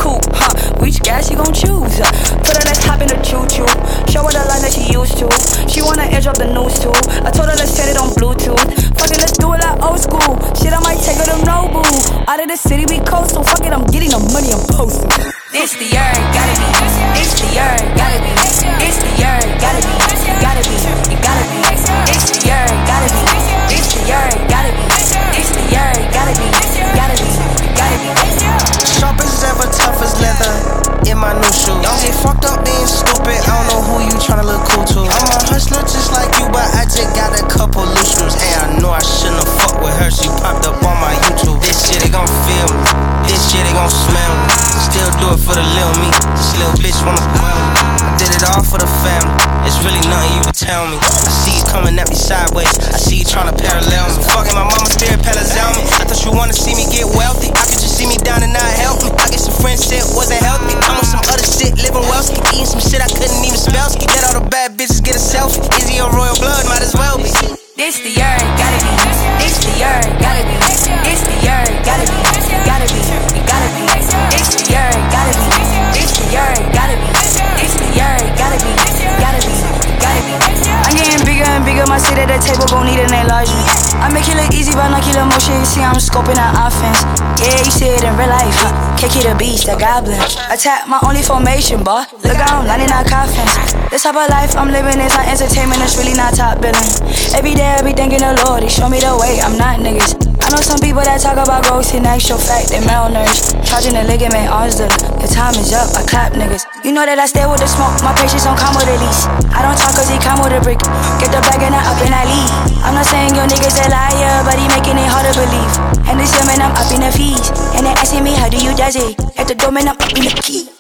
coupe, which gas you gon' choose? Told her let's hop in the choo-choo, show her the line that she used to. She wanna edge up the news too. I told her let's set it on Bluetooth. Fuck it, let's do it like old school. Shit, I might take her to Nobu. Out of the city, we coastal. Fuck it, I'm getting the money, I'm posting. It's the year, gotta be. It's the year, gotta be. It's the year, gotta be. Gotta be, you gotta be. It's the year, gotta be. It's the year, gotta be. It's the year, gotta be. Gotta be, you gotta be. Sharp as ever, tough as leather in my new shoes. Don't get fucked up being stupid. I don't know who you tryna look cool to. I'm a hustler just like you, but I just got a couple loose screws. And I know I shouldn't have fucked with her. She popped up on my YouTube. This shit they gon' feel me. This shit they gon' smell me. Still do it for the little me. This little bitch wanna quell me. I did it all for the family. It's really nothing you can tell me. I see you coming at me sideways. I see you tryna parallel me. Fucking my mama spirit palazell me. I thought you wanna see me get wealthy. I could just see me down and not help me. I get some friends said wasn't healthy. I'm on some other shit, living wealthy. Eating some shit I couldn't even spell. Let all the bad bitches get a selfie. Izzy or royal blood, might as well be. This the year, gotta be. It's the year, gotta be. It's the year, gotta be. Gotta be, you gotta be. It's the year, gotta be. It's the year, gotta be. It's the year, gotta be. Gotta be, you gotta be. I'm getting bigger and bigger. My seat at the table gon' need an enlargement. I make it look easy, but not kill emotion. You see, I'm scoping out offense. Yeah, you see it in real life, Kick it a beast, a goblin. Attack my only formation, boy. Look out, 99 coffins. This type of life I'm living is not entertainment, it's really not top billing. Every day I be thanking the Lord, He show me the way, I'm not niggas. I know some people that talk about growth, in actual fact, they malnourished. Charging the ligament, arms the time is up, I clap niggas. You know that I stay with the smoke, my patience don't come with a lease. I don't talk cause he come with a brick. Get the bag and I up and I leave. I'm not saying your niggas a liar, but he making it hard to believe. And this year man, I'm up in the fees. And they asking me, how do you does it? At the door man, I'm up in the key.